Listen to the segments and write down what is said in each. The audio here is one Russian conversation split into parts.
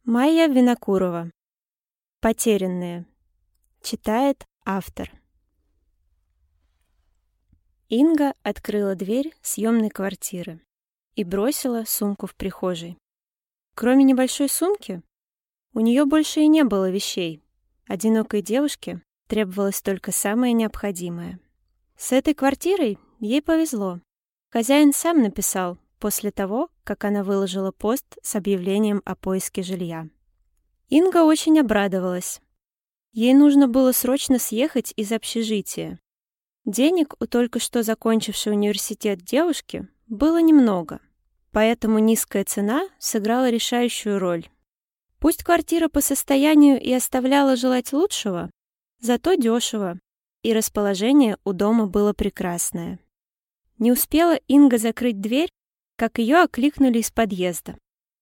Майя Винокурова. Потерянные. Читает автор. Инга открыла дверь съемной квартиры и бросила сумку в прихожей. Кроме небольшой сумки, у нее больше и не было вещей. Одинокой девушке требовалось только самое необходимое. С этой квартирой ей повезло. Хозяин сам написал после того, как она выложила пост с объявлением о поиске жилья. Инга очень обрадовалась. Ей нужно было срочно съехать из общежития. Денег у только что закончившей университет девушки было немного, поэтому низкая цена сыграла решающую роль. Пусть квартира по состоянию и оставляла желать лучшего, зато дешево, и расположение у дома было прекрасное. Не успела Инга закрыть дверь, как ее окликнули из подъезда.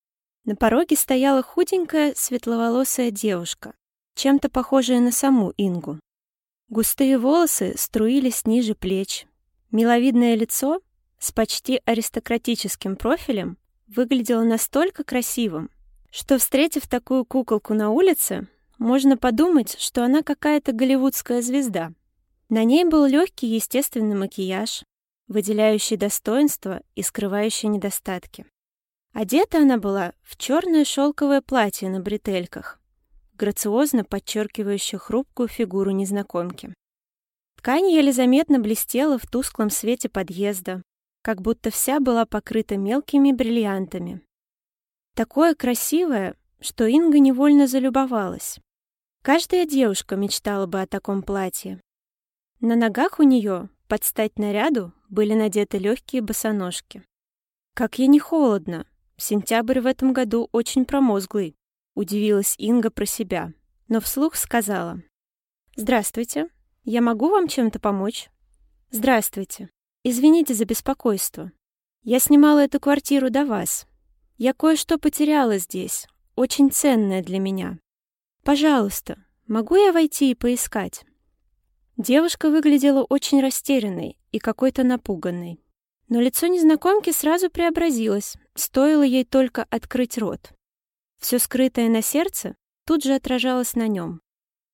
На пороге стояла худенькая, светловолосая девушка, чем-то похожая на саму Ингу. Густые волосы струились ниже плеч. Миловидное лицо с почти аристократическим профилем выглядело настолько красивым, что, встретив такую куколку на улице, можно подумать, что она какая-то голливудская звезда. На ней был легкий естественный макияж, выделяющий достоинства и скрывающий недостатки. Одета она была в черное шелковое платье на бретельках, грациозно подчеркивающее хрупкую фигуру незнакомки. Ткань еле заметно блестела в тусклом свете подъезда, как будто вся была покрыта мелкими бриллиантами. Такое красивое, что Инга невольно залюбовалась. Каждая девушка мечтала бы о таком платье. На ногах у нее, под стать наряду, были надеты легкие босоножки. «Как ей не холодно! Сентябрь в этом году очень промозглый», — удивилась Инга про себя, но вслух сказала: «Здравствуйте, я могу вам чем-то помочь?» «Здравствуйте. Извините за беспокойство. Я снимала эту квартиру до вас. Я кое-что потеряла здесь, очень ценное для меня. Пожалуйста, могу я войти и поискать?» Девушка выглядела очень растерянной и какой-то напуганной. Но лицо незнакомки сразу преобразилось, стоило ей только открыть рот. Все скрытое на сердце тут же отражалось на нем.